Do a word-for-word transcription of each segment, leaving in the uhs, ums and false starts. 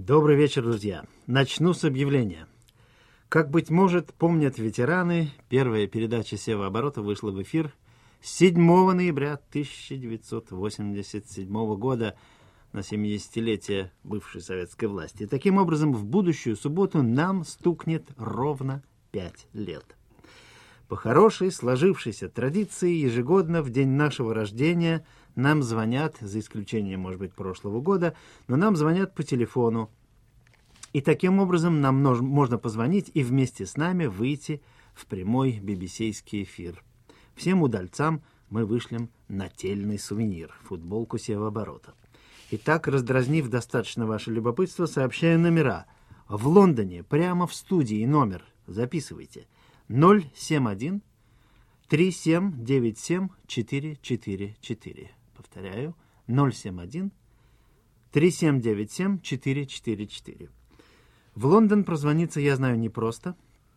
Добрый вечер, друзья. Начну с объявления. Как, быть может, помнят ветераны, первая передача «Севооборота» вышла в эфир седьмого ноября тысяча девятьсот восемьдесят седьмого года на семидесятилетие бывшей советской власти. И таким образом, в будущую субботу нам стукнет ровно пять лет. По хорошей сложившейся традиции, ежегодно в день нашего рождения нам звонят, за исключением, может быть, прошлого года, но нам звонят по телефону. И таким образом нам можно позвонить и вместе с нами выйти в прямой би би си-ский эфир. Всем удальцам мы вышлем нательный сувенир – футболку Севооборота. Итак, раздразнив достаточно ваше любопытство, сообщаю номера. В Лондоне, прямо в студии, номер, записывайте, ноль семь один три семь девять семь четыре четыре четыре. Повторяю, ноль семь один три семь девять семь четыре четыре четыре. В Лондон прозвониться, я знаю, непросто.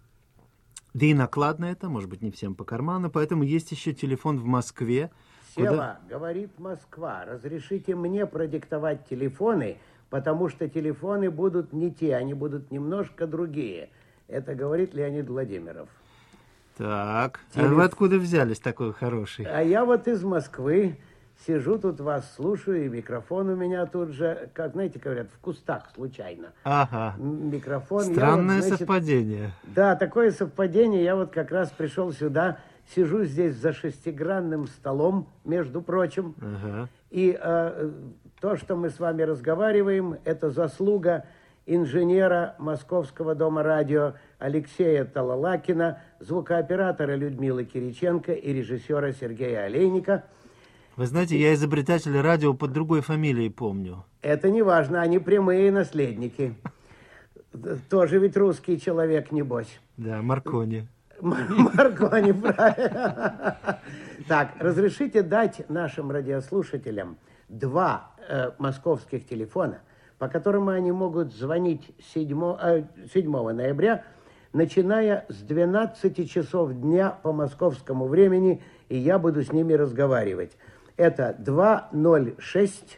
Да и накладно это, может быть, не всем по карману, поэтому есть еще телефон в Москве. Сева, куда... говорит Москва, разрешите мне продиктовать телефоны, потому что телефоны будут не те, они будут немножко другие. Это говорит Леонид Владимиров. Так, Телеф... а вы откуда взялись такой хороший? А я вот из Москвы. Сижу тут вас, слушаю, и микрофон у меня тут же, как, знаете, говорят, в кустах случайно. Ага. Микрофон. Странное я вот, значит, совпадение. Да, такое совпадение. Я вот как раз пришел сюда, сижу здесь за шестигранным столом, между прочим. Ага. И э, то, что мы с вами разговариваем, это заслуга инженера Московского дома радио Алексея Талалакина, звукооператора Людмилы Кириченко и режиссера Сергея Олейника. Вы знаете, я изобретателя радио под другой фамилией помню. Это не важно, они прямые наследники. Тоже ведь русский человек, небось. Да, Маркони. Маркони, правильно. Так, разрешите дать нашим радиослушателям два э, московских телефона, по которым они могут звонить седьмого ноября, начиная с двенадцати часов дня по московскому времени, и я буду с ними разговаривать. Это два ноль шесть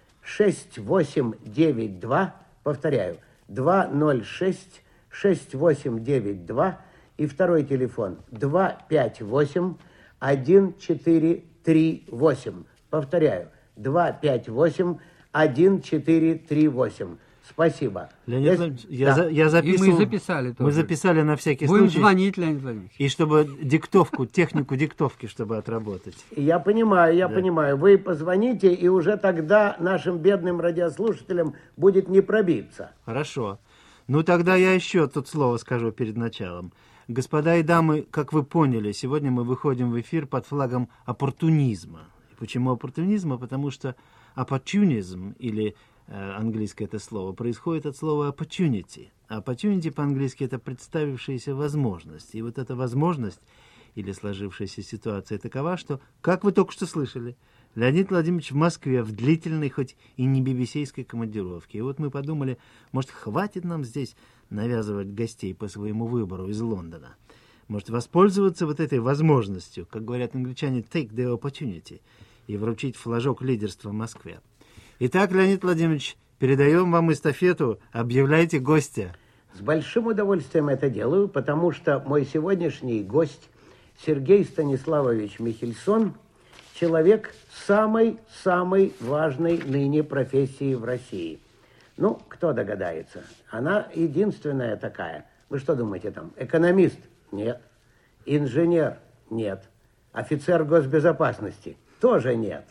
шесть восемь девять два, повторяю, два ноль шесть шесть восемь девять два, и второй телефон два пять восемь один четыре три восемь, повторяю, два пять восемь один четыре три восемь. Спасибо. Леонид Владимирович, я, да. за, я записывал... И мы записали тоже. Мы записали на всякий Будем случай. Будем звонить, Леонид Владимирович. И чтобы диктовку, технику диктовки, чтобы отработать. Я понимаю, я да. понимаю. Вы позвоните, и уже тогда нашим бедным радиослушателям будет не пробиться. Хорошо. Ну, тогда я еще тут слово скажу перед началом. Господа и дамы, как вы поняли, сегодня мы выходим в эфир под флагом оппортунизма. И почему оппортунизма? Потому что opportunism, или английское это слово, происходит от слова opportunity. А opportunity по-английски это представившаяся возможность. И вот эта возможность или сложившаяся ситуация такова, что, как вы только что слышали, Леонид Владимирович в Москве в длительной, хоть и не би би си-ской командировке. И вот мы подумали, может, хватит нам здесь навязывать гостей по своему выбору из Лондона. Может, воспользоваться вот этой возможностью, как говорят англичане, take the opportunity, и вручить флажок лидерства Москве. Итак, Леонид Владимирович, передаем вам эстафету, объявляйте гостя. С большим удовольствием это делаю, потому что мой сегодняшний гость Сергей Станиславович Михельсон, человек самой-самой важной ныне профессии в России. Ну, кто догадается? Она единственная такая. Вы что думаете там? Экономист? Нет. Инженер? Нет. Офицер госбезопасности? Тоже нет.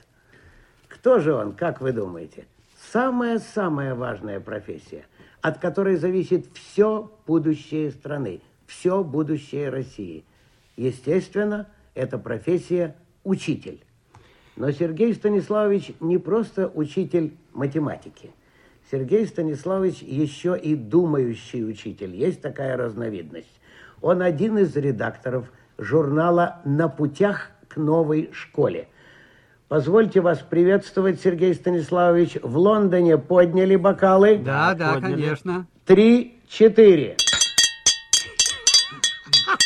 Кто же он, как вы думаете? Самая-самая важная профессия, от которой зависит все будущее страны, все будущее России. Естественно, это профессия учитель. Но Сергей Станиславович не просто учитель математики. Сергей Станиславович еще и думающий учитель. Есть такая разновидность. Он один из редакторов журнала «На путях к новой школе». Позвольте вас приветствовать, Сергей Станиславович. В Лондоне подняли бокалы? Да, да, подняли. Конечно. Три, четыре.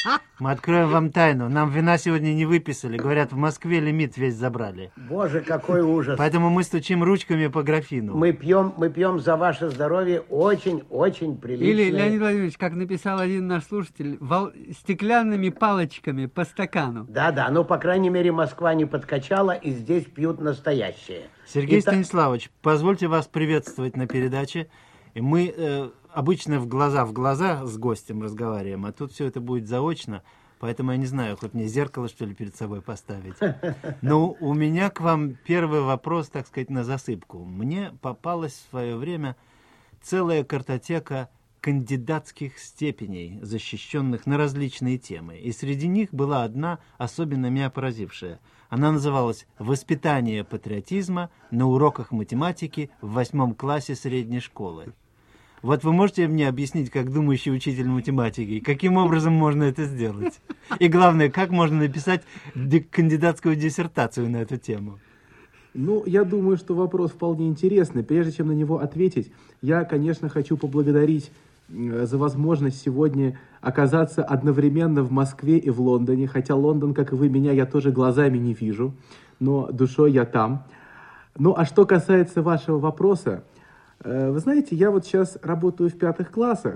Мы откроем вам тайну. Нам вина сегодня не выписали. Говорят, в Москве лимит весь забрали. Боже, какой ужас. Поэтому мы стучим ручками по графину. Мы пьем, мы пьем за ваше здоровье очень-очень приличное. Или, Леонид Владимирович, как написал один наш слушатель, вол... стеклянными палочками по стакану. Да-да, ну, по крайней мере, Москва не подкачала, и здесь пьют настоящее. Сергей Итак... Станиславович, позвольте вас приветствовать на передаче. И мы э, обычно в глаза в глаза с гостем разговариваем, а тут все это будет заочно, поэтому я не знаю, хоть мне зеркало, что ли, перед собой поставить. Но у меня к вам первый вопрос, так сказать, на засыпку. Мне попалась в свое время целая картотека кандидатских степеней, защищенных на различные темы. И среди них была одна, особенно меня поразившая. Она называлась «Воспитание патриотизма на уроках математики в восьмом классе средней школы». Вот вы можете мне объяснить, как думающий учитель математики, каким образом можно это сделать? И главное, как можно написать кандидатскую диссертацию на эту тему? Ну, я думаю, что вопрос вполне интересный. Прежде чем на него ответить, я, конечно, хочу поблагодарить за возможность сегодня оказаться одновременно в Москве и в Лондоне, хотя Лондон, как и вы, меня я тоже глазами не вижу, но душой я там. Ну, а что касается вашего вопроса, вы знаете, я вот сейчас работаю в пятых классах,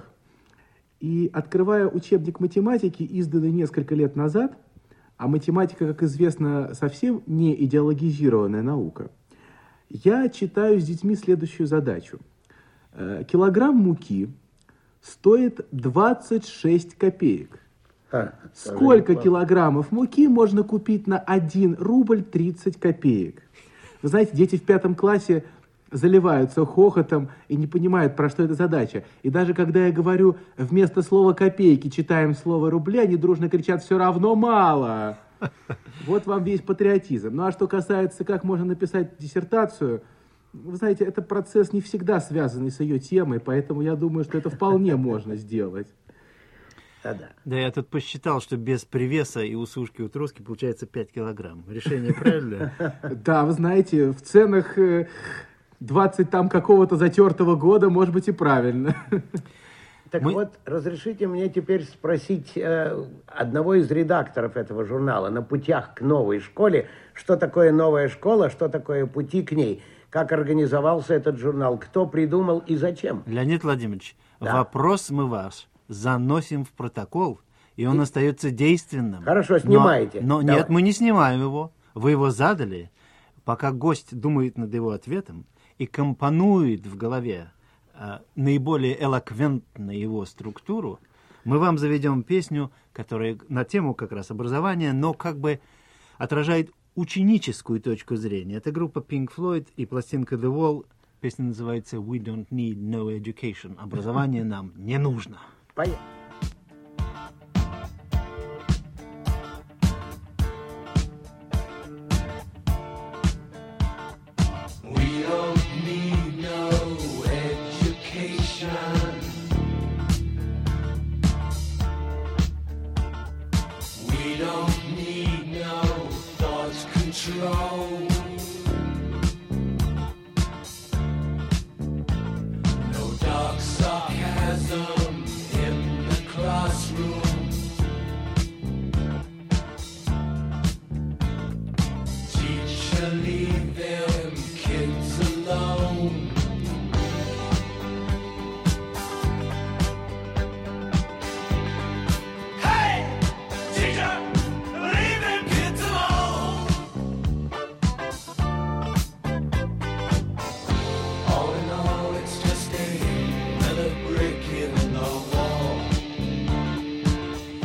и открывая учебник математики, изданный несколько лет назад, а математика, как известно, совсем не идеологизированная наука, я читаю с детьми следующую задачу. Килограмм муки стоит двадцать шесть копеек. А, Сколько килограммов муки можно купить на один рубль тридцать копеек? Вы знаете, дети в пятом классе заливаются хохотом и не понимают, про что эта задача. И даже когда я говорю, вместо слова «копейки» читаем слово «рубли», они дружно кричат «все равно мало». Вот вам весь патриотизм. Ну а что касается, как можно написать диссертацию, вы знаете, это процесс не всегда связанный с ее темой, поэтому я думаю, что это вполне можно сделать. Да-да. Да, я тут посчитал, что без привеса и усушки утроски получается пять килограмм. Решение правильное? Да, вы знаете, в ценах двадцать там какого-то затертого года, может быть, и правильно. Так Мы... вот, разрешите мне теперь спросить э, одного из редакторов этого журнала «На путях к новой школе», что такое новая школа, что такое пути к ней, как организовался этот журнал, кто придумал и зачем. Леонид Владимирович, Да. вопрос мы ваш заносим в протокол, и он и... остается действенным. Хорошо, снимаете. Но, но Давай. нет, мы не снимаем его. Вы его задали, пока гость думает над его ответом и компонует в голове э, наиболее элоквентно его структуру, мы вам заведем песню, которая на тему как раз образования, но как бы отражает ученическую точку зрения. Это группа Pink Floyd и пластинка The Wall. Песня называется «We don't need no education». Образование нам не нужно. Поехали.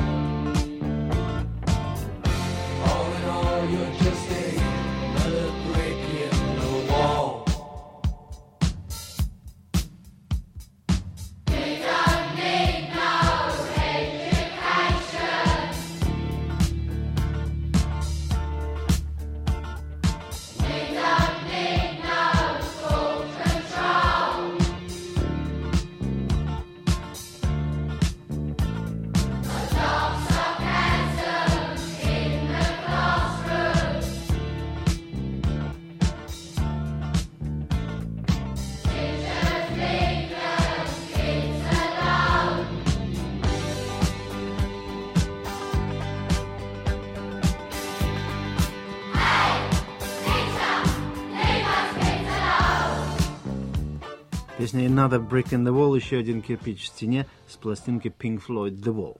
All in all, you're just another Песня «Another Brick in the Wall», еще один кирпич в стене, с пластинки Pink Floyd «The Wall».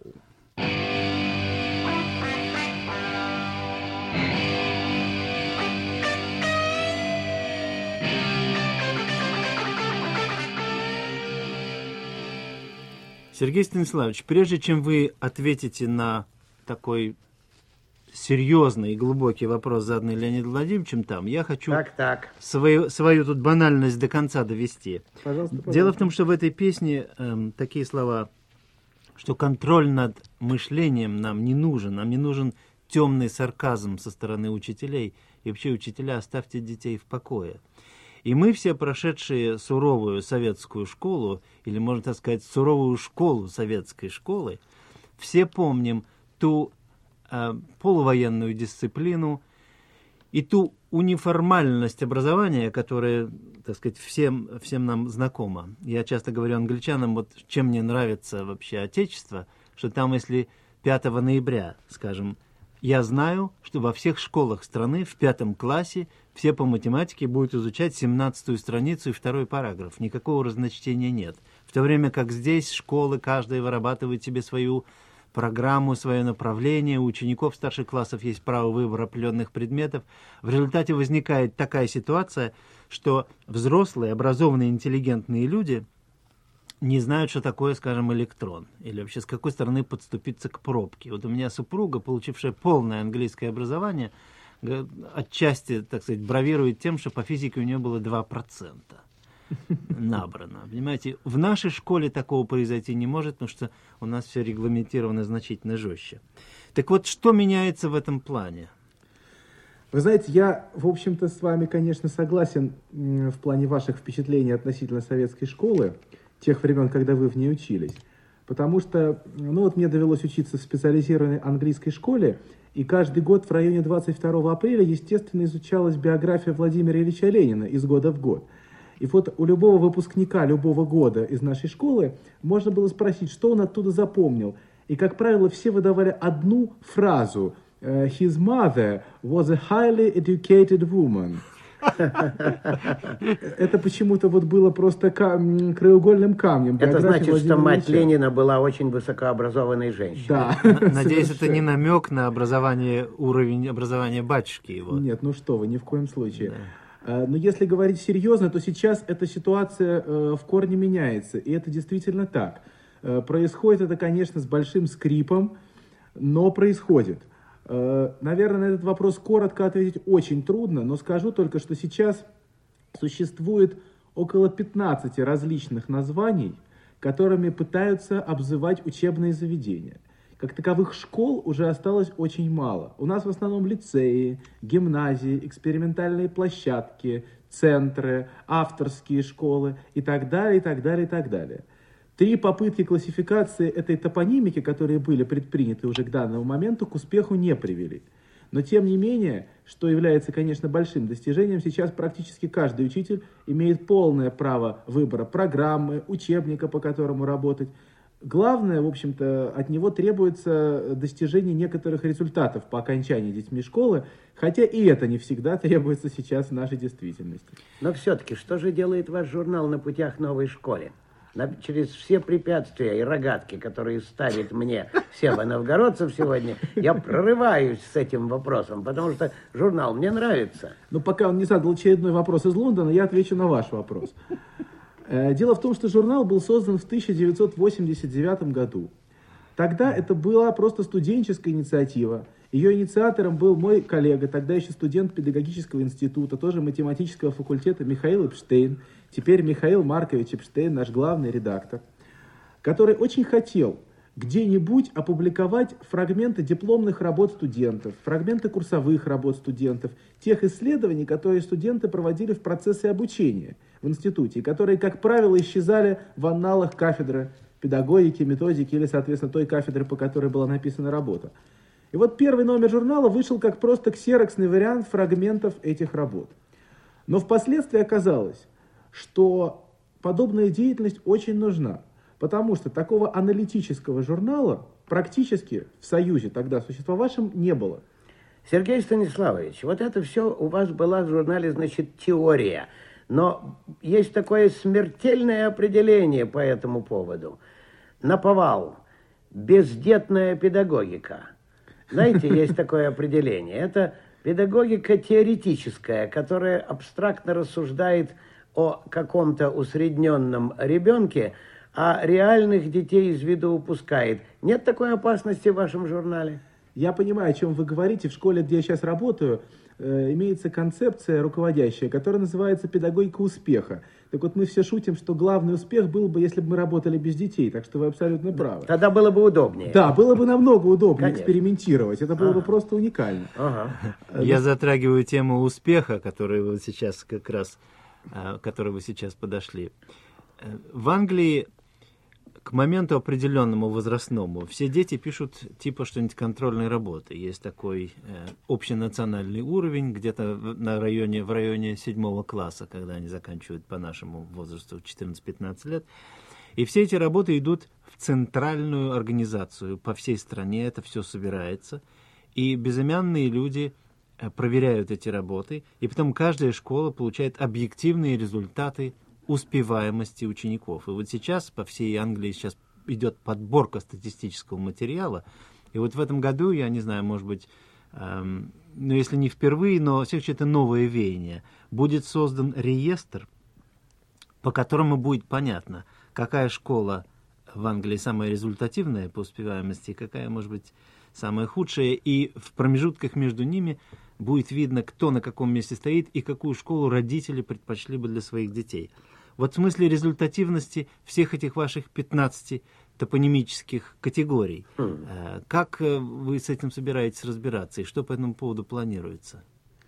Сергей Станиславович, прежде чем вы ответите на такой серьезный и глубокий вопрос, заданный Леонидом Владимировичем там, я хочу так, так. Свою, свою тут банальность до конца довести. Пожалуйста, пожалуйста. Дело в том, что в этой песне эм, такие слова, что контроль над мышлением нам не нужен, нам не нужен темный сарказм со стороны учителей. И вообще, учителя, оставьте детей в покое. И мы все, прошедшие суровую советскую школу, или, можно так сказать, суровую школу советской школы, все помним ту э, полувоенную дисциплину и ту униформальность образования, которая, так сказать, всем, всем нам знакома. Я часто говорю англичанам, вот чем мне нравится вообще Отечество, что там, если пятого ноября, скажем, я знаю, что во всех школах страны в пятом классе все по математике будут изучать семнадцатую страницу и второй параграф. Никакого разночтения нет. В то время как здесь школы, каждая вырабатывает себе свою программу, свое направление. У учеников старших классов есть право выбора определенных предметов. В результате возникает такая ситуация, что взрослые, образованные, интеллигентные люди не знают, что такое, скажем, электрон, или вообще с какой стороны подступиться к пробке. Вот у меня супруга, получившая полное английское образование, отчасти, так сказать, бравирует тем, что по физике у нее было два процента набрано. Понимаете, в нашей школе такого произойти не может, потому что у нас все регламентировано значительно жестче. Так вот, что меняется в этом плане? Вы знаете, я, в общем-то, с вами, конечно, согласен в плане ваших впечатлений относительно советской школы, тех времен, когда вы в ней учились. Потому что, ну вот мне довелось учиться в специализированной английской школе, и каждый год в районе двадцать второго апреля, естественно, изучалась биография Владимира Ильича Ленина из года в год. И вот у любого выпускника любого года из нашей школы можно было спросить, что он оттуда запомнил. И, как правило, все выдавали одну фразу: «His mother was a highly educated woman». Это почему-то вот было просто кам... краеугольным камнем. Это значит, Владимира что мать Ильича. Ленина была очень высокообразованной женщиной. Да. Надеюсь, это не намек на образование, уровень образования батюшки его. Нет, ну что вы, ни в коем случае. Да. Но если говорить серьезно, то сейчас эта ситуация в корне меняется. И это действительно так. Происходит это, конечно, с большим скрипом, но происходит. Наверное, на этот вопрос коротко ответить очень трудно, но скажу только, что сейчас существует около пятнадцати различных названий, которыми пытаются обзывать учебные заведения. Как таковых школ уже осталось очень мало. У нас в основном лицеи, гимназии, экспериментальные площадки, центры, авторские школы и так далее, и так далее, и так далее. Три попытки классификации этой топонимики, которые были предприняты уже к данному моменту, к успеху не привели. Но тем не менее, что является, конечно, большим достижением, сейчас практически каждый учитель имеет полное право выбора программы, учебника, по которому работать. Главное, в общем-то, от него требуется достижение некоторых результатов по окончании детьми школы, хотя и это не всегда требуется сейчас в нашей действительности. Но все-таки, что же делает ваш журнал «На путях новой школе»? На, через все препятствия и рогатки, которые ставит мне Сева Новгородцев сегодня, я прорываюсь с этим вопросом, потому что журнал мне нравится. Но пока он не задал очередной вопрос из Лондона, я отвечу на ваш вопрос. Дело в том, что журнал был создан в тысяча девятьсот восемьдесят девятом году. Тогда это была просто студенческая инициатива. Ее инициатором был мой коллега, тогда еще студент педагогического института, тоже математического факультета Михаил Эпштейн, теперь Михаил Маркович Эпштейн, наш главный редактор, который очень хотел где-нибудь опубликовать фрагменты дипломных работ студентов, фрагменты курсовых работ студентов, тех исследований, которые студенты проводили в процессе обучения в институте, и которые, как правило, исчезали в анналах кафедры педагогики, методики или, соответственно, той кафедры, по которой была написана работа. И вот первый номер журнала вышел как просто ксероксный вариант фрагментов этих работ. Но впоследствии оказалось, что подобная деятельность очень нужна, потому что такого аналитического журнала практически в Союзе тогда существовавшем не было. Сергей Станиславович, вот это все у вас была в журнале, значит, теория. Но есть такое смертельное определение по этому поводу. Наповал. Бездетная педагогика. Знаете, есть такое определение. Это педагогика теоретическая, которая абстрактно рассуждает о каком-то усредненном ребенке, а реальных детей из виду упускает. Нет такой опасности в вашем журнале? Я понимаю, о чем вы говорите. В школе, где я сейчас работаю, э, имеется концепция руководящая, которая называется педагогика успеха. Так вот, мы все шутим, что главный успех был бы, если бы мы работали без детей. Так что вы абсолютно правы. Тогда было бы удобнее. Да, было бы намного удобнее Конечно. экспериментировать. Это было Ага. бы просто уникально. Ага. Я затрагиваю тему успеха, которую вы сейчас как раз, к которой вы сейчас подошли. В Англии к моменту определенному возрастному все дети пишут типа что-нибудь контрольной работы. Есть такой э, общенациональный уровень где-то в, на районе, в районе седьмого класса, когда они заканчивают по нашему возрасту четырнадцать-пятнадцать лет. И все эти работы идут в центральную организацию. По всей стране это все собирается. И безымянные люди э, проверяют эти работы. И потом каждая школа получает объективные результаты успеваемости учеников. И вот сейчас по всей Англии сейчас идет подборка статистического материала. И вот в этом году, я не знаю, может быть, эм, ну, если не впервые, но все-таки это новое веяние, будет создан реестр, по которому будет понятно, какая школа в Англии самая результативная по успеваемости, какая, может быть, самая худшая, и в промежутках между ними будет видно, кто на каком месте стоит и какую школу родители предпочли бы для своих детей. Вот в смысле результативности всех этих ваших пятнадцати топонимических категорий, mm. как вы с этим собираетесь разбираться и что по этому поводу планируется?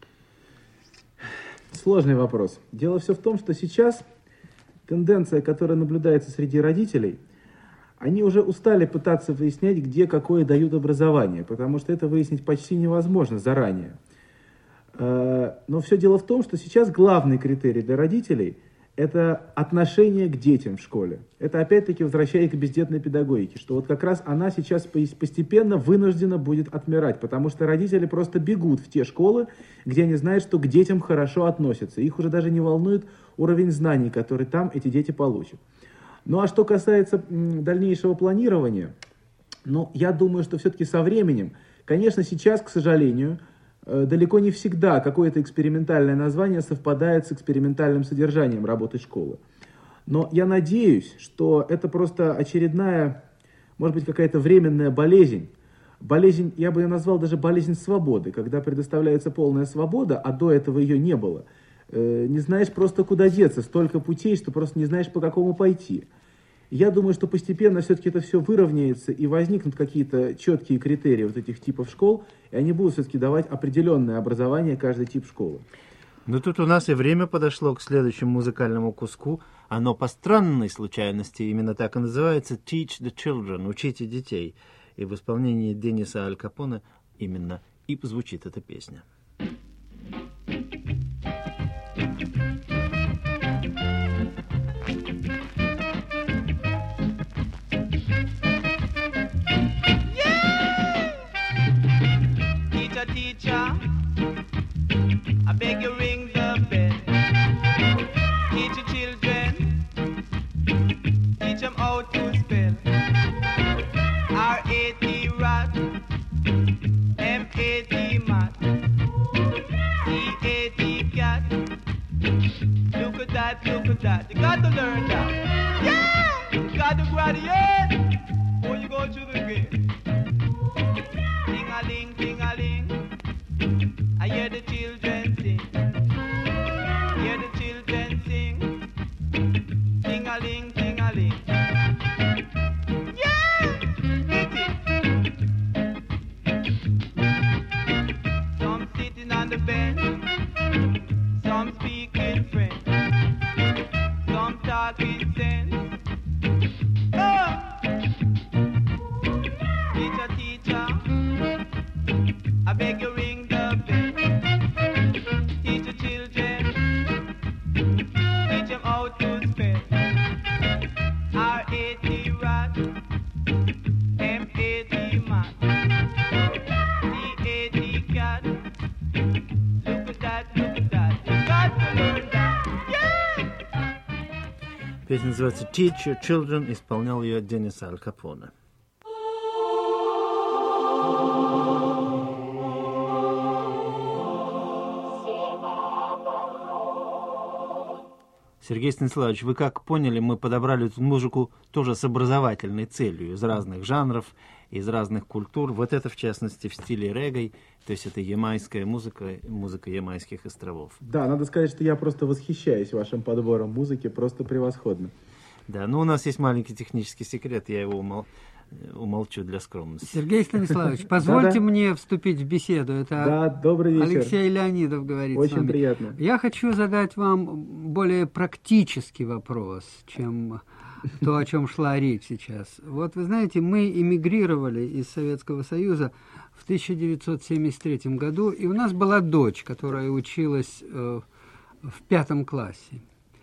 Сложный вопрос. Дело все в том, что сейчас тенденция, которая наблюдается среди родителей, они уже устали пытаться выяснять, где какое дают образование, потому что это выяснить почти невозможно заранее. Но все дело в том, что сейчас главный критерий для родителей – это отношение к детям в школе. Это опять-таки возвращаясь к бездетной педагогике, что вот как раз она сейчас постепенно вынуждена будет отмирать, потому что родители просто бегут в те школы, где они знают, что к детям хорошо относятся. Их уже даже не волнует уровень знаний, который там эти дети получат. Ну а что касается дальнейшего планирования, ну я думаю, что все-таки со временем, конечно, сейчас, к сожалению, далеко не всегда какое-то экспериментальное название совпадает с экспериментальным содержанием работы школы. Но я надеюсь, что это просто очередная, может быть, какая-то временная болезнь. Болезнь, я бы ее назвал даже болезнь свободы, когда предоставляется полная свобода, а до этого ее не было. Не знаешь просто, куда деться, столько путей, что просто не знаешь, по какому пойти. Я думаю, что постепенно все-таки это все выровняется и возникнут какие-то четкие критерии вот этих типов школ, и они будут все-таки давать определенное образование каждый тип школы. Ну тут у нас и время подошло к следующему музыкальному куску. Оно по странной случайности именно так и называется «Teach the Children» — «Учите детей». И в исполнении Денниса Аль Капоне именно и звучит эта песня. Teacher, I beg you ring the bell. Teach your children, teach them how to spell. R A T rat, M A T mat, C A T cat. Look at that, look at that. You got to learn that. Yeah! You got to graduate before you go through the gate. Ding-a-ling, ding-a-ling. I hear the children sing. Hear the children sing. Ding-a-ling, ding-a-ling. Yeah! Hit it! Some sitting on the bench. Some speaking French. Some talking sense. Oh! Teacher, teacher, I beg you ring the bell. Teach the children, teach them how to spell. R A T rat, M A T mat, C A T cat. Look at that, look at that. You got to learn that. Yeah! Песня называется «Teach Your Children», исполнял ее Деннис Аль Капоне. Сергей Станиславович, вы как поняли, мы подобрали эту музыку тоже с образовательной целью, из разных жанров, из разных культур. Вот это, в частности, в стиле регги, то есть это ямайская музыка, музыка Ямайских островов. Да, надо сказать, что я просто восхищаюсь вашим подбором музыки, просто превосходно. Да, но у нас есть маленький технический секрет, я его умол... умолчу для скромности. Сергей Станиславович, позвольте мне вступить в беседу. Это да, добрый вечер. Алексей Леонидов говорит Очень с вами. приятно. Я хочу задать вам более практический вопрос, чем то, о чем шла речь сейчас. Вот вы знаете, мы эмигрировали из Советского Союза в тысяча девятьсот семьдесят третьем году, и у нас была дочь, которая училась э, в пятом классе.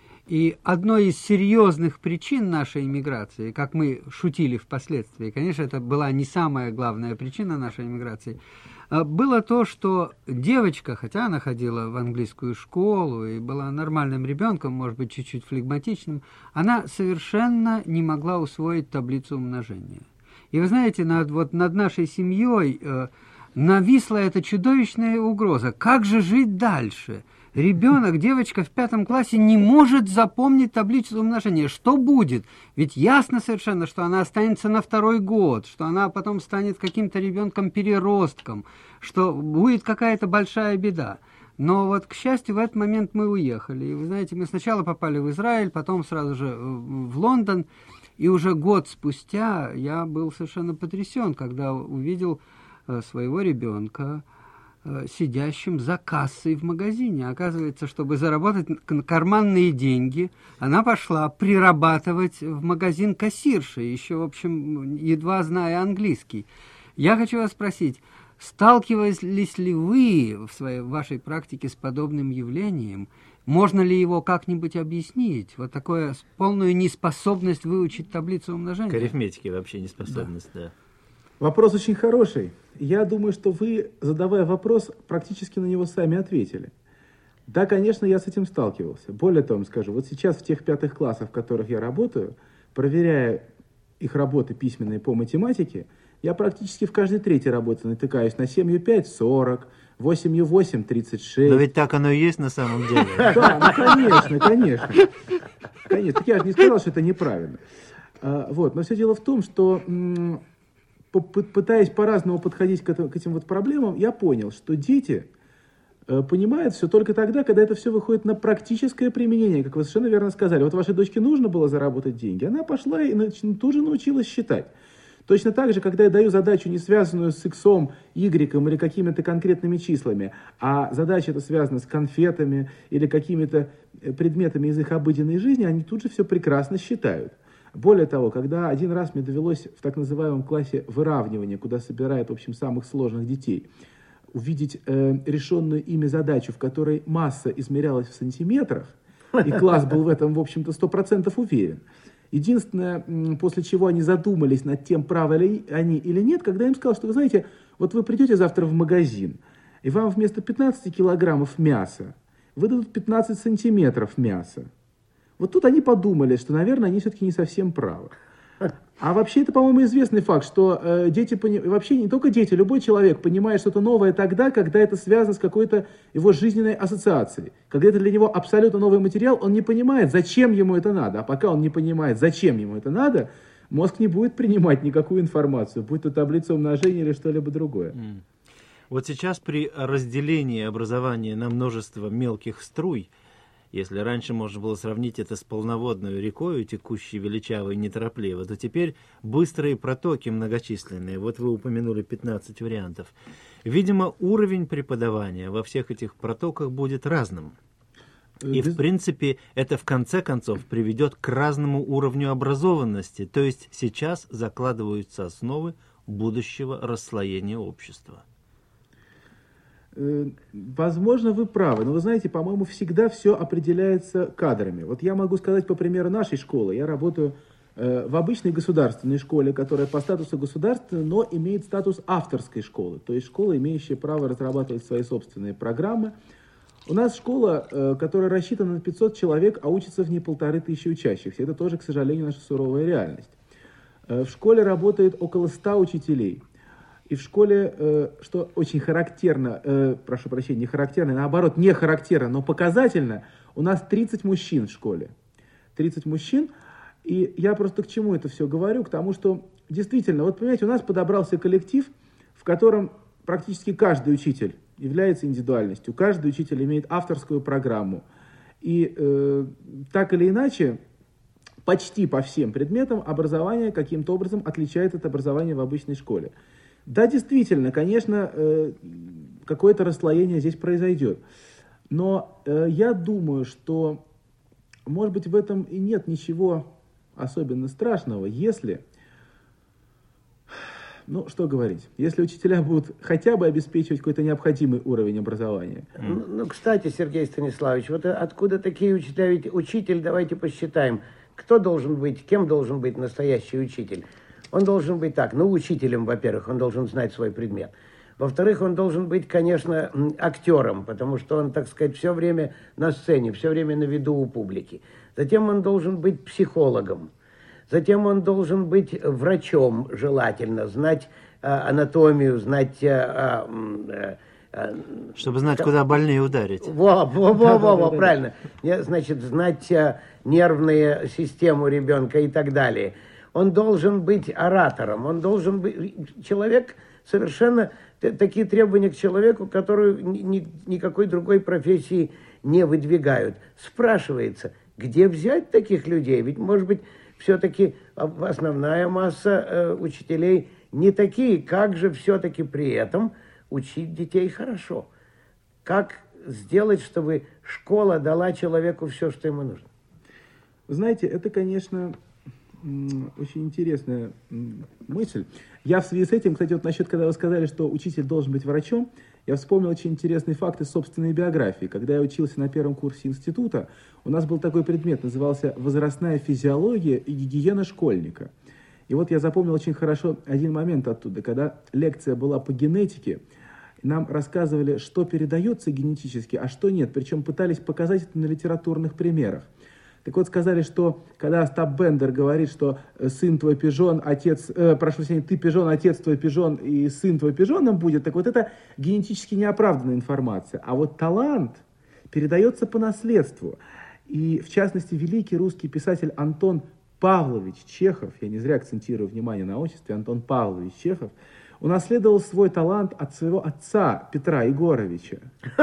И одной из серьезных причин нашей эмиграции, как мы шутили впоследствии, конечно, это была не самая главная причина нашей эмиграции, было то, что девочка, хотя она ходила в английскую школу и была нормальным ребенком, может быть, чуть-чуть флегматичным, она совершенно не могла усвоить таблицу умножения. И вы знаете, над, вот, над нашей семьей э, нависла эта чудовищная угроза. Как же жить дальше? Ребенок, девочка в пятом классе не может запомнить таблицу умножения. Что будет? Ведь ясно совершенно, что она останется на второй год, что она потом станет каким-то ребенком-переростком, что будет какая-то большая беда. Но вот, к счастью, в этот момент мы уехали. И вы знаете, мы сначала попали в Израиль, потом сразу же в Лондон. И уже год спустя я был совершенно потрясен, когда увидел своего ребенка сидящим за кассой в магазине. Оказывается, чтобы заработать карманные деньги, она пошла прирабатывать в магазин кассиршей, еще, в общем, едва зная английский. Я хочу вас спросить, сталкивались ли вы в своей, в вашей практике с подобным явлением? Можно ли его как-нибудь объяснить? Вот такое полную неспособность выучить таблицу умножения? К арифметике вообще неспособность, да. да. Вопрос очень хороший. Я думаю, что вы, задавая вопрос, практически на него сами ответили. Да, конечно, я с этим сталкивался. Более того, скажу, вот сейчас в тех пятых классах, в которых я работаю, проверяя их работы письменные по математике, я практически в каждой третьей работе натыкаюсь на семь пять сорок, восемь восемь тридцать шесть. Но ведь так оно и есть на самом деле. Да, ну конечно, конечно. Конечно, я же не сказал, что это неправильно. Вот, но все дело в том, что пытаясь по-разному подходить к этим, к этим вот проблемам, я понял, что дети э, понимают все только тогда, когда это все выходит на практическое применение, как вы совершенно верно сказали. Вот вашей дочке нужно было заработать деньги, она пошла и нач... тут же научилась считать. Точно так же, когда я даю задачу, не связанную с иксом, игреком или какими-то конкретными числами, а задача это связана с конфетами или какими-то предметами из их обыденной жизни, они тут же все прекрасно считают. Более того, когда один раз мне довелось в так называемом классе выравнивания, куда собирают, в общем, самых сложных детей, увидеть э, решенную ими задачу, в которой масса измерялась в сантиметрах, и класс был в этом, в общем-то, сто процентов уверен. Единственное, после чего они задумались над тем, правы ли они или нет, когда я им сказал, что, вы знаете, вот вы придете завтра в магазин, и вам вместо пятнадцати килограммов мяса выдадут пятнадцать сантиметров мяса. Вот тут они подумали, что, наверное, они все-таки не совсем правы. А вообще это, по-моему, известный факт, что э, дети, пони... вообще не только дети, любой человек понимает что-то новое тогда, когда это связано с какой-то его жизненной ассоциацией. Когда это для него абсолютно новый материал, он не понимает, зачем ему это надо. А пока он не понимает, зачем ему это надо, мозг не будет принимать никакую информацию, будь то таблица умножения или что-либо другое. Mm. Вот сейчас при разделении образования на множество мелких струй, если раньше можно было сравнить это с полноводной рекой, текущей величаво и неторопливо, то теперь быстрые протоки многочисленные. Вот вы упомянули пятнадцать вариантов. Видимо, уровень преподавания во всех этих протоках будет разным. И, в принципе, это в конце концов приведет к разному уровню образованности. То есть сейчас закладываются основы будущего расслоения общества. Возможно, вы правы, но вы знаете, по-моему, всегда все определяется кадрами. Вот я могу сказать по примеру нашей школы. Я работаю э, в обычной государственной школе, которая по статусу государственной, но имеет статус авторской школы. То есть школа, имеющая право разрабатывать свои собственные программы. У нас школа, э, которая рассчитана на пятьсот человек, а учатся в ней полторы тысячи учащихся. Это тоже, к сожалению, наша суровая реальность. Э, в школе работает около ста учителей. И в школе, э, что очень характерно, э, прошу прощения, не характерно, наоборот, не характерно, но показательно, у нас тридцать мужчин в школе. тридцать мужчин. И я просто к чему это все говорю? К тому, что действительно, вот понимаете, у нас подобрался коллектив, в котором практически каждый учитель является индивидуальностью, каждый учитель имеет авторскую программу. И э, так или иначе, почти по всем предметам образование каким-то образом отличается от образования в обычной школе. Да, действительно, конечно, э, какое-то расслоение здесь произойдет. Но э, я думаю, что, может быть, в этом и нет ничего особенно страшного, если, ну, что говорить, если учителя будут хотя бы обеспечивать какой-то необходимый уровень образования. Ну, ну, кстати, Сергей Станиславович, вот откуда такие учителя? Ведь учитель, давайте посчитаем, кто должен быть, кем должен быть настоящий учитель? Он должен быть так, ну, учителем, во-первых, он должен знать свой предмет. Во-вторых, он должен быть, конечно, актером, потому что он, так сказать, все время на сцене, все время на виду у публики. Затем он должен быть психологом. Затем он должен быть врачом, желательно, знать э, анатомию, знать... Э, э, э, Чтобы знать, э, куда больнее ударить. Во, во, во, во, во, правильно. Значит, знать э, нервную систему ребенка и так далее. Он должен быть оратором, он должен быть... Человек совершенно... Такие требования к человеку, которые ни, никакой другой профессии не выдвигают. Спрашивается, где взять таких людей? Ведь, может быть, все-таки основная масса э, учителей не такие. Как же все-таки при этом учить детей хорошо? Как сделать, чтобы школа дала человеку все, что ему нужно? Вы знаете, это, конечно, очень интересная мысль. Я в связи с этим, кстати, вот насчет, когда вы сказали, что учитель должен быть врачом, я вспомнил очень интересный факт из собственной биографии. Когда я учился на первом курсе института, у нас был такой предмет, назывался «Возрастная физиология и гигиена школьника». И вот я запомнил очень хорошо один момент оттуда, когда лекция была по генетике, нам рассказывали, что передается генетически, а что нет, причем пытались показать это на литературных примерах. Так вот, сказали, что когда Остап Бендер говорит, что сын твой пижон, отец, э, прошу прощения, ты пижон, отец твой пижон и сын твой пижоном будет, так вот это генетически неоправданная информация. А вот талант передается по наследству. И, в частности, великий русский писатель Антон Павлович Чехов, я не зря акцентирую внимание на отчестве, Антон Павлович Чехов, унаследовал свой талант от своего отца Петра Егоровича.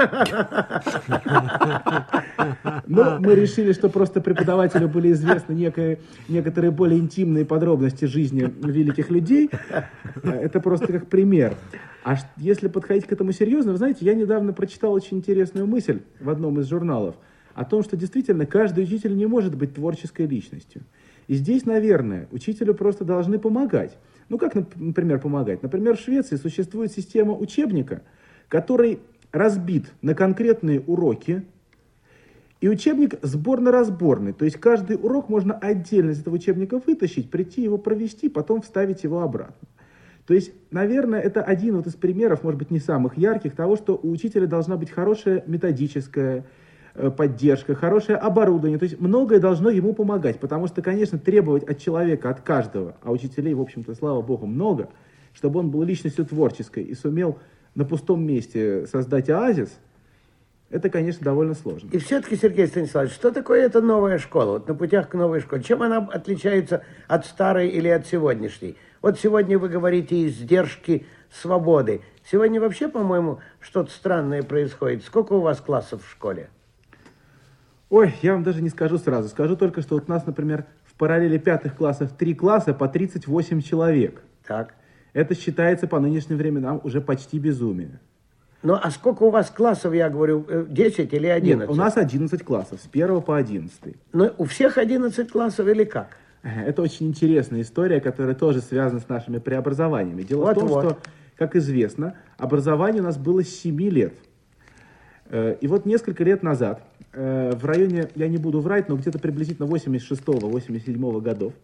Но мы решили, что просто преподавателю были известны некие, некоторые более интимные подробности жизни великих людей. Это просто как пример. А если подходить к этому серьезно, вы знаете, я недавно прочитал очень интересную мысль в одном из журналов о том, что действительно каждый учитель не может быть творческой личностью. И здесь, наверное, учителю просто должны помогать. Ну, как, например, помогать? Например, в Швеции существует система учебника, который разбит на конкретные уроки, и учебник сборно-разборный. То есть каждый урок можно отдельно из этого учебника вытащить, прийти его провести, потом вставить его обратно. То есть, наверное, это один вот из примеров, может быть, не самых ярких, того, что у учителя должна быть хорошая методическая поддержка, хорошее оборудование, то есть многое должно ему помогать, потому что, конечно, требовать от человека, от каждого, а учителей, в общем-то, слава богу, много, чтобы он был личностью творческой и сумел на пустом месте создать оазис, это, конечно, довольно сложно. И все-таки, Сергей Станиславович, что такое эта новая школа, вот на путях к новой школе? Чем она отличается от старой или от сегодняшней? Вот сегодня вы говорите издержки свободы. Сегодня вообще, по-моему, что-то странное происходит. Сколько у вас классов в школе? Ой, я вам даже не скажу сразу. Скажу только, что вот у нас, например, в параллели пятых классов три класса по тридцать восемь человек. Так. Это считается по нынешним временам уже почти безумие. Ну, а сколько у вас классов, я говорю, десять или одиннадцать? Нет, у нас одиннадцать классов, с первого по одиннадцатый. Но у всех одиннадцать классов или как? Это очень интересная история, которая тоже связана с нашими преобразованиями. Дело вот, в том, вот. что, как известно, образование у нас было с семи лет. И вот несколько лет назад, в районе, я не буду врать, но где-то приблизительно восемьдесят шестого — восемьдесят седьмого годов,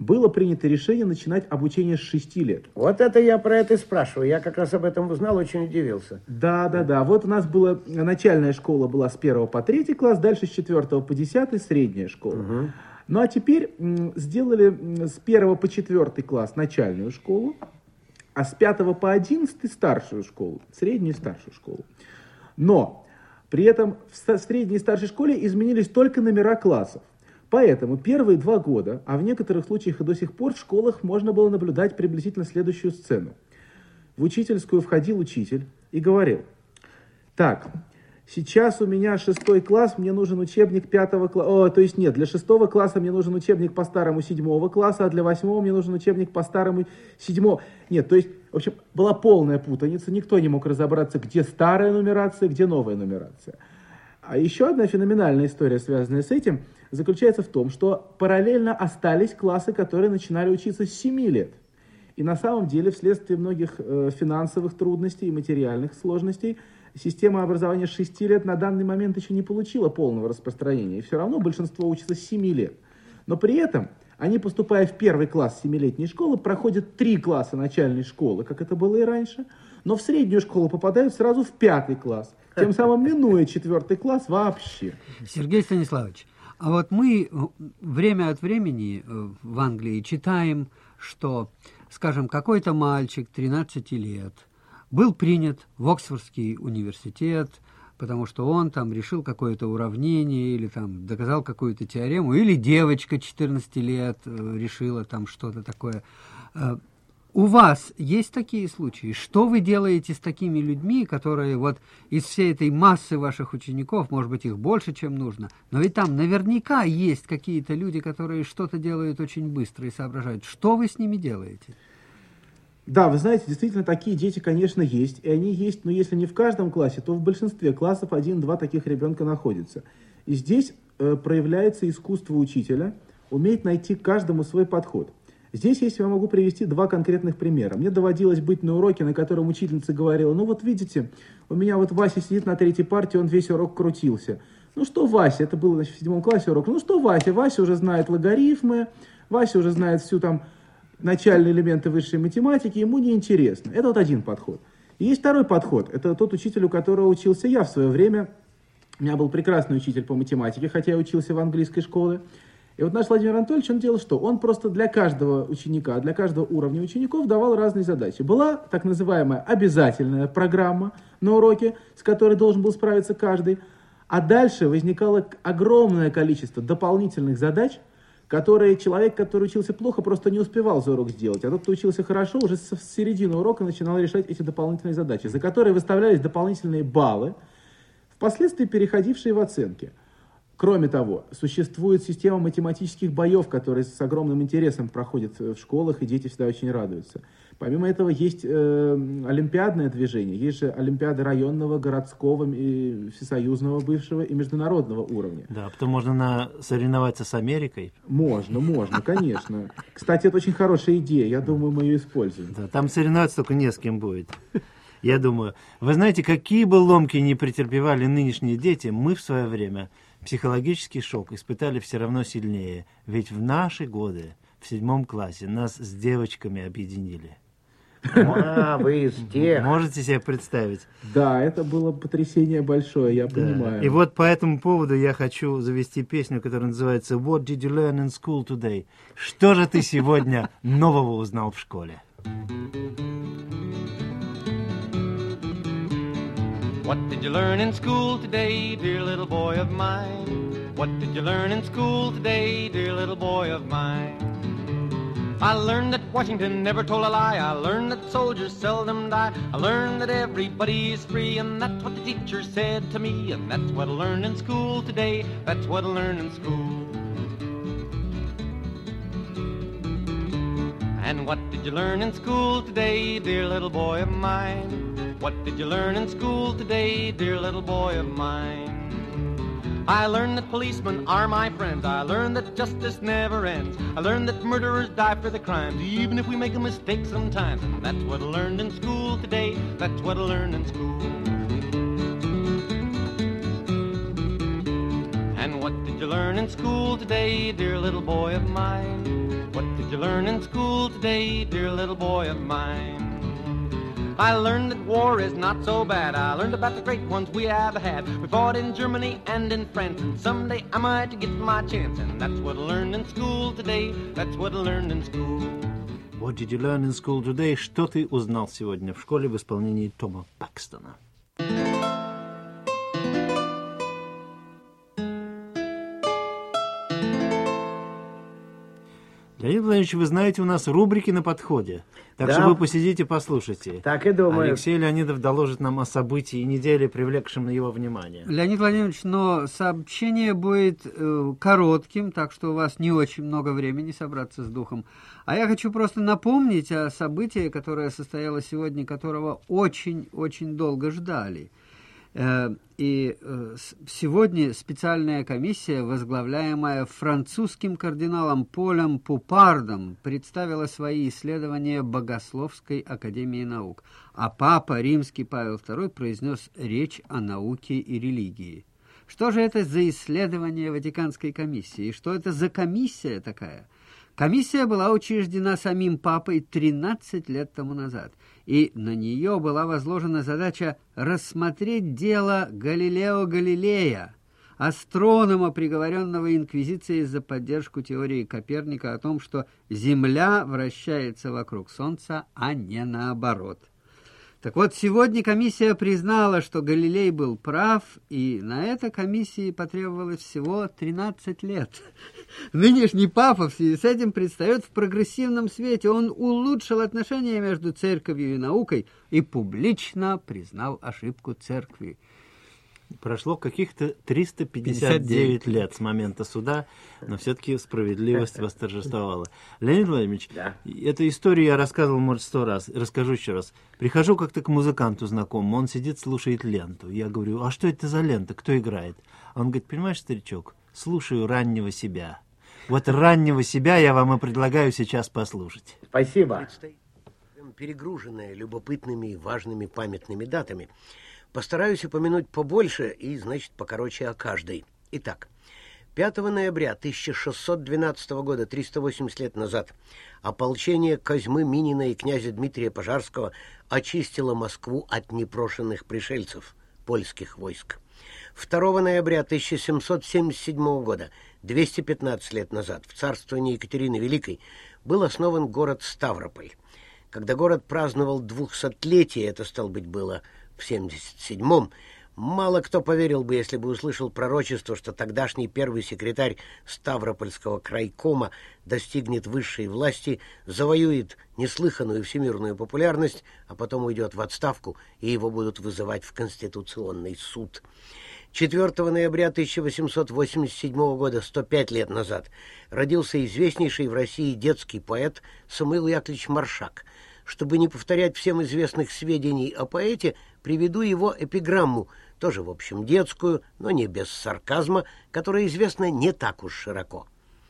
было принято решение начинать обучение с шести лет. Вот это я про это и спрашиваю. Я как раз об этом узнал, очень удивился. Да, да, да. Вот у нас была начальная школа была с первого по третий класс, дальше с четвертого по десятый средняя школа. Угу. Ну а теперь м, сделали м, с первого по четвертый класс начальную школу, а с пятого по одиннадцатый старшую школу, среднюю и старшую школу. Но при этом в средней и старшей школе изменились только номера классов. Поэтому первые два года, а в некоторых случаях и до сих пор, в школах можно было наблюдать приблизительно следующую сцену. В учительскую входил учитель и говорил: так, сейчас у меня шестой класс, мне нужен учебник пятого класса, то есть нет, для шестого класса мне нужен учебник по старому седьмого класса, а для восьмого мне нужен учебник по старому седьмого. Нет, то есть, в общем, была полная путаница, никто не мог разобраться, где старая нумерация, где новая нумерация. А еще одна феноменальная история, связанная с этим, заключается в том, что параллельно остались классы, которые начинали учиться с семи лет. И на самом деле, вследствие многих э, финансовых трудностей и материальных сложностей, система образования с шести лет на данный момент еще не получила полного распространения. И все равно большинство учится с семи лет. Но при этом они, поступая в первый класс семилетней школы, проходят три класса начальной школы, как это было и раньше, но в среднюю школу попадают сразу в пятый класс, тем самым минуя четвертый класс вообще. Сергей Станиславович, а вот мы время от времени в Англии читаем, что, скажем, какой-то мальчик тринадцати лет был принят в Оксфордский университет, потому что он там решил какое-то уравнение или там доказал какую-то теорему, или девочка четырнадцати лет решила там что-то такое. У вас есть такие случаи? Что вы делаете с такими людьми, которые вот из всей этой массы ваших учеников, может быть, их больше, чем нужно, но ведь там наверняка есть какие-то люди, которые что-то делают очень быстро и соображают. Что вы с ними делаете? Да, вы знаете, действительно, такие дети, конечно, есть. И они есть, но если не в каждом классе, то в большинстве классов один-два таких ребенка находится. И здесь э, проявляется искусство учителя, уметь найти к каждому свой подход. Здесь, если я могу привести два конкретных примера. Мне доводилось быть на уроке, на котором учительница говорила: ну вот видите, у меня вот Вася сидит на третьей парте, он весь урок крутился. Ну что Вася, это было, значит, в седьмом классе урок, ну что Вася, Вася уже знает логарифмы, Вася уже знает всю там начальные элементы высшей математики, ему неинтересно. Это вот один подход. И есть второй подход, это тот учитель, у которого учился я в свое время. У меня был прекрасный учитель по математике, хотя я учился в английской школе. И вот наш Владимир Анатольевич, он делал что? Он просто для каждого ученика, для каждого уровня учеников давал разные задачи. Была так называемая обязательная программа на уроке, с которой должен был справиться каждый. А дальше возникало огромное количество дополнительных задач, которые человек, который учился плохо, просто не успевал за урок сделать. А тот, кто учился хорошо, уже с середины урока начинал решать эти дополнительные задачи, за которые выставлялись дополнительные баллы, впоследствии переходившие в оценки. Кроме того, существует система математических боев, которые с огромным интересом проходят в школах, и дети всегда очень радуются. Помимо этого есть э, олимпиадное движение, есть же олимпиады районного, городского, и всесоюзного бывшего и международного уровня. Да, потом можно на... соревноваться с Америкой. Можно, можно, конечно. Кстати, это очень хорошая идея, я думаю, мы ее используем. Да, там соревноваться только не с кем будет. Я думаю, вы знаете, какие бы ломки не претерпевали нынешние дети, мы в свое время психологический шок испытали все равно сильнее. Ведь в наши годы, в седьмом классе, нас с девочками объединили. А, вы из тех. Можете себе представить? Да, это было потрясение большое, я Да. понимаю. И вот по этому поводу я хочу завести песню, которая называется «What did you learn in school today?» Что же ты сегодня нового узнал в школе? What did you learn in school today, dear little boy of mine? What did you learn in school today, dear little boy of mine? I learned that Washington never told a lie. I learned that soldiers seldom die. I learned that everybody's free, and that's what the teacher said to me. And that's what I learned in school today. That's what I learned in school. And what did you learn in school today, dear little boy of mine? What did you learn in school today, dear little boy of mine? I learned that policemen are my friends. I learned that justice never ends. I learned that murderers die for the crimes, even if we make a mistake sometimes. And that's what I learned in school today. That's what I learned in school. And what did you learn in school today, dear little boy of mine? What did you learn in school today, dear little boy of mine? I learned that war is not so bad. I learned about the great ones we have had. We fought in Germany and in France, and someday I might get my chance. And that's what I learned in school today. That's what I learned in school. What did you learn in school today? Что ты узнал сегодня в школе в исполнении Тома Пакстона? Леонид Владимирович, вы знаете, у нас рубрики на подходе. Так Да. что вы посидите, послушайте. Так и думаю. Алексей Леонидов доложит нам о событии недели, привлекшем его внимание. Леонид Владимирович, но сообщение будет э, коротким, так что у вас не очень много времени собраться с духом. А я хочу просто напомнить о событии, которое состоялось сегодня, которого очень-очень долго ждали. Э, и э, сегодня специальная комиссия, возглавляемая французским кардиналом Полем Пупардом, представила свои исследования Богословской академии наук, а папа Римский Павел второй произнес речь о науке и религии. Что же это за исследование Ватиканской комиссии? И что это за комиссия такая? Комиссия была учреждена самим папой тринадцать лет тому назад, и на нее была возложена задача рассмотреть дело Галилео Галилея, астронома, приговоренного инквизицией за поддержку теории Коперника о том, что Земля вращается вокруг Солнца, а не наоборот. Так вот, сегодня комиссия признала, что Галилей был прав, и на это комиссии потребовалось всего тринадцать лет. Нынешний папа в связи с этим предстает в прогрессивном свете. Он улучшил отношения между церковью и наукой и публично признал ошибку церкви. Прошло каких-то триста пятьдесят девять лет с момента суда, но все-таки справедливость восторжествовала. Леонид Владимирович, Да. эту историю я рассказывал, может, сто раз. Расскажу еще раз. Прихожу как-то к музыканту знакомому, он сидит, слушает ленту. Я говорю, а что это за лента, кто играет? Он говорит, понимаешь, старичок, слушаю раннего себя. Вот раннего себя я вам и предлагаю сейчас послушать. Спасибо. Перегруженная любопытными и важными памятными датами. Постараюсь упомянуть побольше и, значит, покороче о каждой. Итак, пятого ноября тысяча шестьсот двенадцатого года, триста восемьдесят лет назад, ополчение Козьмы Минина и князя Дмитрия Пожарского очистило Москву от непрошенных пришельцев, польских войск. второго ноября тысяча семьсот семьдесят седьмого года, двести пятнадцать лет назад, в царствовании Екатерины Великой, был основан город Ставрополь. Когда город праздновал двухсотлетие, это, стало быть, было в семьдесят седьмом, мало кто поверил бы, если бы услышал пророчество, что тогдашний первый секретарь Ставропольского крайкома достигнет высшей власти, завоюет неслыханную всемирную популярность, а потом уйдет в отставку, и его будут вызывать в Конституционный суд. четвёртого ноября тысяча восемьсот восемьдесят седьмого года, сто пять лет назад, родился известнейший в России детский поэт Самуил Яковлевич Маршак. Чтобы не повторять всем известных сведений о поэте, приведу его эпиграмму, тоже, в общем, детскую, но не без сарказма, которая известна не так уж широко.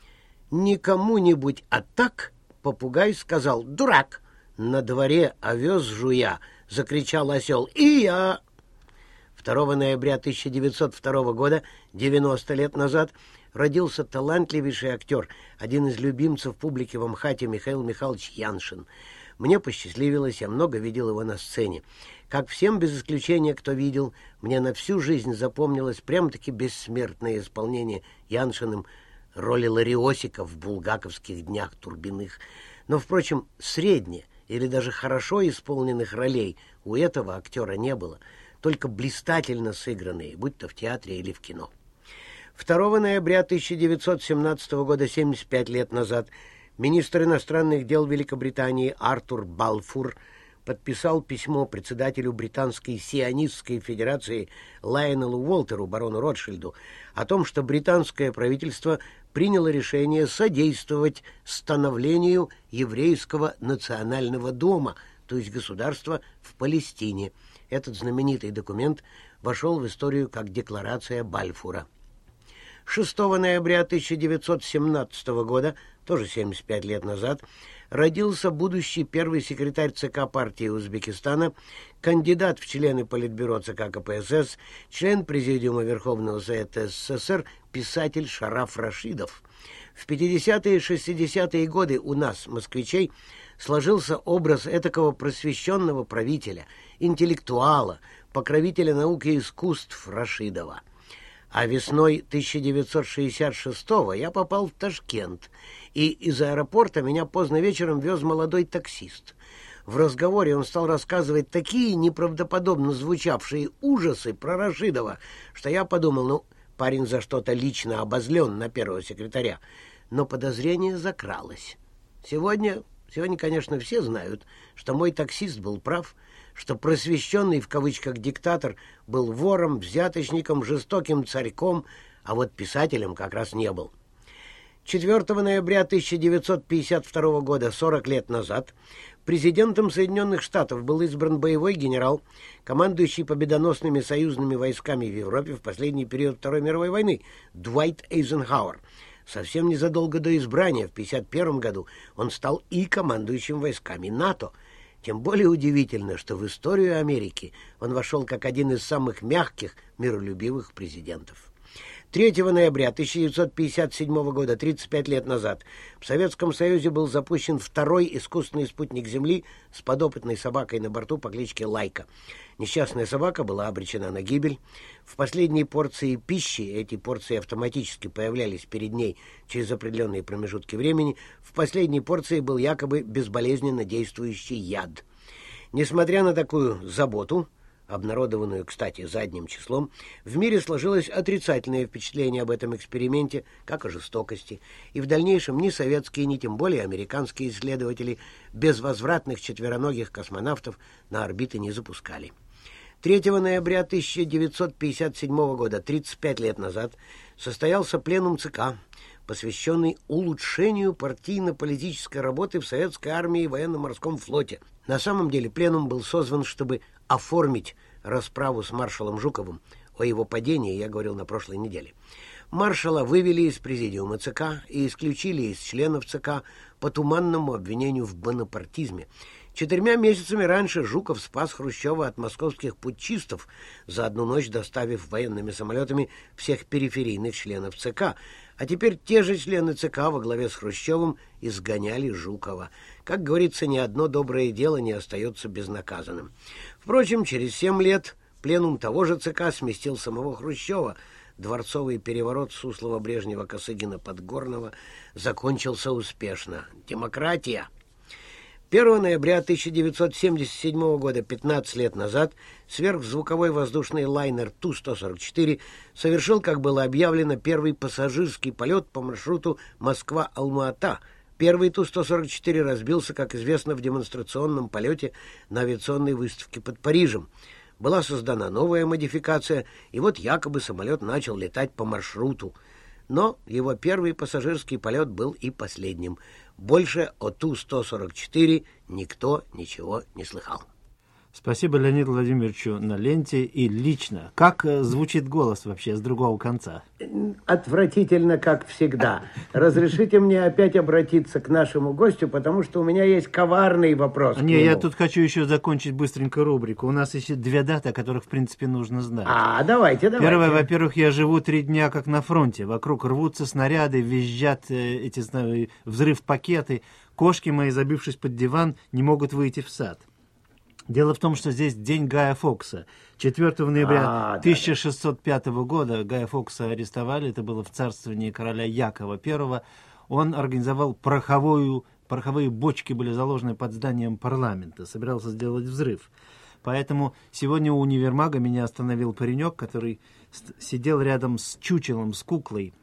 «Не кому-нибудь, а так, попугай сказал, дурак, на дворе овес жуя, закричал осел, и я...» второго ноября тысяча девятьсот второго года, девяносто лет назад, родился талантливейший актер, один из любимцев публики в Амхате Михаил Михайлович Яншин. Мне посчастливилось, я много видел его на сцене. Как всем, без исключения, кто видел, мне на всю жизнь запомнилось прям-таки бессмертное исполнение Яншиным роли Лариосика в булгаковских днях Турбиных. Но, впрочем, средне или даже хорошо исполненных ролей у этого актера не было, только блистательно сыгранные, будь то в театре или в кино. второго ноября тысяча девятьсот семнадцатого года, семьдесят пять лет назад, министр иностранных дел Великобритании Артур Балфур подписал письмо председателю Британской сионистской федерации Лайонелу Уолтеру, барону Ротшильду, о том, что британское правительство приняло решение содействовать становлению еврейского национального дома, то есть государства в Палестине. Этот знаменитый документ вошел в историю как Декларация Бальфура. шестого ноября тысяча девятьсот семнадцатого года, тоже семьдесят пять лет назад, родился будущий первый секретарь ЦК партии Узбекистана, кандидат в члены Политбюро ЦК КПСС, член Президиума Верховного Совета СССР, писатель Шараф Рашидов. В пятидесятые и шестидесятые годы у нас, москвичей, сложился образ этакого просвещенного правителя, интеллектуала, покровителя науки и искусств Рашидова. А весной тысяча девятьсот шестьдесят шестого я попал в Ташкент, и из аэропорта меня поздно вечером вез молодой таксист. В разговоре он стал рассказывать такие неправдоподобно звучавшие ужасы про Рашидова, что я подумал, ну, парень за что-то лично обозлен на первого секретаря. Но подозрение закралось. Сегодня, сегодня, конечно, все знают, что мой таксист был прав, что просвещенный в кавычках диктатор был вором, взяточником, жестоким царьком, а вот писателем как раз не был. четвёртого ноября тысяча девятьсот пятьдесят второго года, сорок лет назад, президентом Соединенных Штатов был избран боевой генерал, командующий победоносными союзными войсками в Европе в последний период Второй мировой войны, Дуайт Эйзенхауэр. Совсем незадолго до избрания, в пятьдесят первом году, он стал и командующим войсками НАТО. Тем более удивительно, что в историю Америки он вошел как один из самых мягких, миролюбивых президентов. третьего ноября тысяча девятьсот пятьдесят седьмого года, тридцать пять лет назад, в Советском Союзе был запущен второй искусственный спутник Земли с подопытной собакой на борту по кличке Лайка. Несчастная собака была обречена на гибель. В последней порции пищи, эти порции автоматически появлялись перед ней через определенные промежутки времени, в последней порции был якобы безболезненно действующий яд. Несмотря на такую заботу, обнародованную, кстати, задним числом, в мире сложилось отрицательное впечатление об этом эксперименте, как о жестокости, и в дальнейшем ни советские, ни тем более американские исследователи безвозвратных четвероногих космонавтов на орбиты не запускали. третьего ноября тысяча девятьсот пятьдесят седьмого года, тридцать пять лет назад, состоялся пленум ЦК, посвященный улучшению партийно-политической работы в советской армии и военно-морском флоте. На самом деле пленум был созван, чтобы оформить расправу с маршалом Жуковым. О его падении я говорил на прошлой неделе. Маршала вывели из президиума ЦК и исключили из членов ЦК по туманному обвинению в бонапартизме. Четырьмя месяцами раньше Жуков спас Хрущева от московских путчистов, за одну ночь доставив военными самолетами всех периферийных членов ЦК. А теперь те же члены ЦК во главе с Хрущевым изгоняли Жукова. Как говорится, ни одно доброе дело не остается безнаказанным. Впрочем, через семь лет пленум того же ЦК сместил самого Хрущева. Дворцовый переворот Суслова-Брежнева-Косыгина-Подгорного закончился успешно. Демократия! первого ноября тысяча девятьсот семьдесят седьмого года, пятнадцать лет назад, сверхзвуковой воздушный лайнер Ту сто сорок четыре совершил, как было объявлено, первый пассажирский полет по маршруту Москва-Алма-Ата. Первый Ту сто сорок четыре разбился, как известно, в демонстрационном полете на авиационной выставке под Парижем. Была создана новая модификация, и вот якобы самолет начал летать по маршруту. Но его первый пассажирский полет был и последним. Больше о Ту сто сорок четыре никто ничего не слыхал. Спасибо Леониду Владимировичу на ленте и лично. Как э, звучит голос вообще с другого конца? Отвратительно, как всегда. Разрешите мне опять обратиться к нашему гостю, потому что у меня есть коварный вопрос. Не, я тут хочу еще закончить быстренько рубрику. У нас еще две даты, о которых, в принципе, нужно знать. А, давайте, давайте. Первое, во-первых, я живу три дня как на фронте. Вокруг рвутся снаряды, визжат э, эти знаю, взрыв-пакеты. Кошки мои, забившись под диван, не могут выйти в сад. Дело в том, что здесь день Гая Фокса. четвёртого ноября а, тысяча шестьсот пятого года Гая Фокса арестовали. Это было в царствовании короля Якова Первого. Он организовал пороховую, пороховые бочки были заложены под зданием парламента. Собирался сделать взрыв. Поэтому сегодня у универмага меня остановил паренек, который сидел рядом с чучелом, с куклой.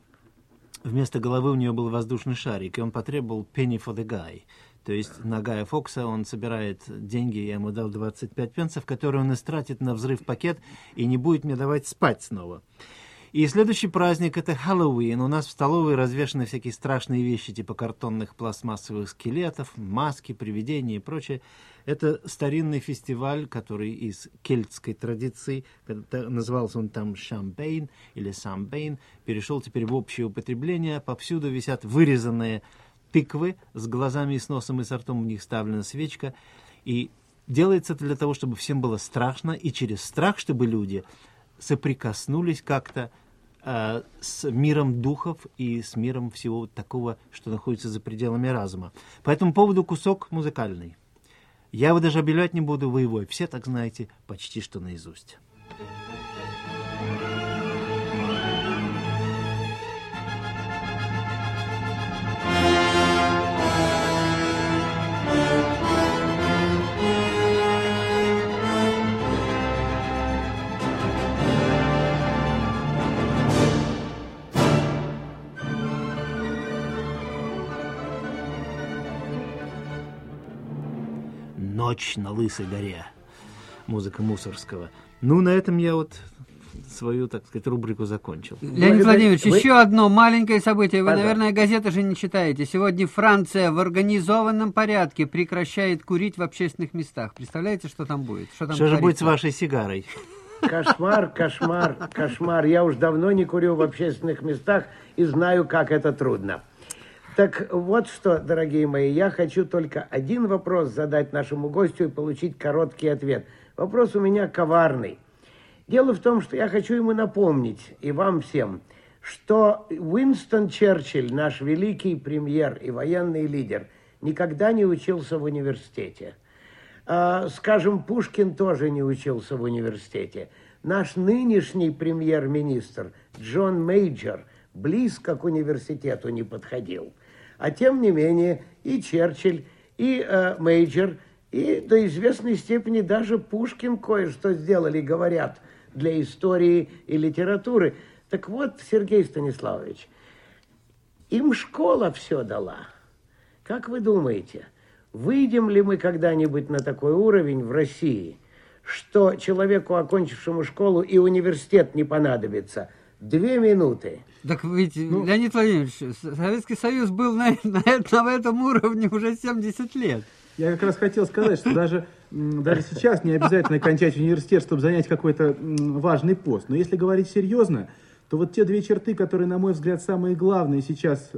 Вместо головы у нее был воздушный шарик, и он потребовал penny for the guy. То есть на Гая Фокса он собирает деньги, я ему дал двадцать пять пенсов, которые он истратит на взрыв-пакет и не будет мне давать спать снова. И следующий праздник — это Хэллоуин. У нас в столовой развешаны всякие страшные вещи, типа картонных пластмассовых скелетов, маски, привидения и прочее. Это старинный фестиваль, который из кельтской традиции, назывался он там Шампейн или Самбейн, перешел теперь в общее употребление. Повсюду висят вырезанные тыквы с глазами и с носом и с ртом, в них вставлена свечка. И делается это для того, чтобы всем было страшно, и через страх, чтобы люди соприкоснулись как-то э, с миром духов и с миром всего вот такого, что находится за пределами разума. По этому поводу кусок музыкальный. Я его даже объявлять не буду, вы его все так знаете почти что наизусть. «Ночь на Лысой горе». Музыка Мусорского. Ну, на этом я вот свою, так сказать, рубрику закончил. Леонид Владимирович, Вы... еще одно маленькое событие. Вы, Пожалуйста. наверное, газеты же не читаете. Сегодня Франция в организованном порядке прекращает курить в общественных местах. Представляете, что там будет? Что, там Что же творится? будет с вашей сигарой? Кошмар, кошмар, кошмар. Я уж давно не курю в общественных местах и знаю, как это трудно. Так вот что, дорогие мои, я хочу только один вопрос задать нашему гостю и получить короткий ответ. Вопрос у меня коварный. Дело в том, что я хочу ему напомнить, и вам всем, что Уинстон Черчилль, наш великий премьер и военный лидер, никогда не учился в университете. А, скажем, Пушкин тоже не учился в университете. Наш нынешний премьер-министр Джон Мейджор близко к университету не подходил. А тем не менее и Черчилль, и э, Мейджор, и до известной степени даже Пушкин кое-что сделали, говорят, для истории и литературы. Так вот, Сергей Станиславович, им школа все дала. Как вы думаете, выйдем ли мы когда-нибудь на такой уровень в России, что человеку, окончившему школу, и университет не понадобится? Две минуты. Так ведь, ну, Леонид Владимирович, Советский Союз был на, на, на этом уровне уже семьдесят лет. Я как раз хотел сказать, что даже, даже сейчас не обязательно кончать университет, чтобы занять какой-то важный пост. Но если говорить серьезно, то вот те две черты, которые, на мой взгляд, самые главные сейчас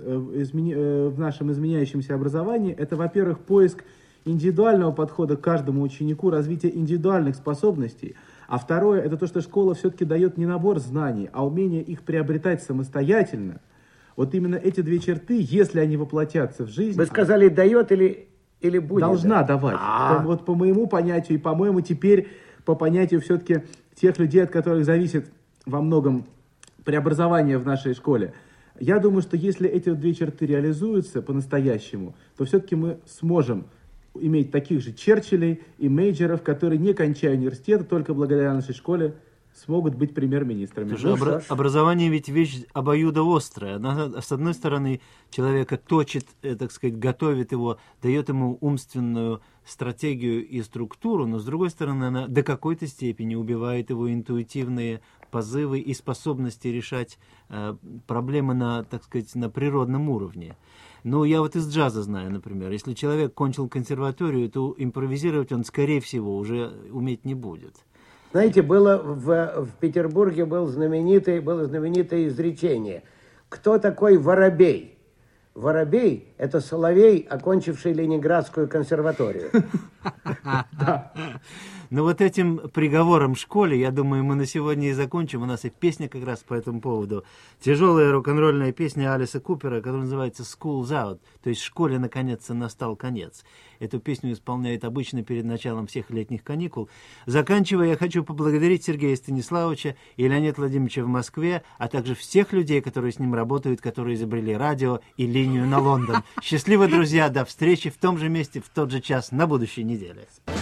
в нашем изменяющемся образовании, это, во-первых, поиск индивидуального подхода к каждому ученику, развитие индивидуальных способностей. А второе, это то, что школа все-таки дает не набор знаний, а умение их приобретать самостоятельно. Вот именно эти две черты, если они воплотятся в жизнь... Вы сказали, дает или, или будет? Должна давать. По, вот по моему понятию, и, по-моему, теперь по понятию все-таки тех людей, от которых зависит во многом преобразование в нашей школе. Я думаю, что если эти две черты реализуются по-настоящему, то все-таки мы сможем иметь таких же Черчиллей и Мейджеров, которые, не кончая университета, только благодаря нашей школе смогут быть премьер-министрами. Ну, обра- образование ведь вещь обоюдоострая. Она, с одной стороны, человека точит, э, так сказать, готовит его, дает ему умственную стратегию и структуру, но с другой стороны, она до какой-то степени убивает его интуитивные позывы и способности решать э, проблемы на, так сказать, на природном уровне. Ну, я вот из джаза знаю, например, если человек кончил консерваторию, то импровизировать он, скорее всего, уже уметь не будет. Знаете, было в, в Петербурге был знаменитый, было знаменитое изречение. Кто такой воробей? Воробей – это соловей, окончивший Ленинградскую консерваторию. Ну вот этим приговором школе, я думаю, мы на сегодня и закончим. У нас и песня как раз по этому поводу. Тяжелая рок-н-ролльная песня Алиса Купера, которая называется «School's Out», то есть «Школе наконец-то настал конец». Эту песню исполняют обычно перед началом всех летних каникул. Заканчивая, я хочу поблагодарить Сергея Станиславовича и Леонида Владимировича в Москве, а также всех людей, которые с ним работают, которые изобрели радио и линию на Лондон. Счастливо, друзья, до встречи в том же месте, в тот же час на будущей неделе.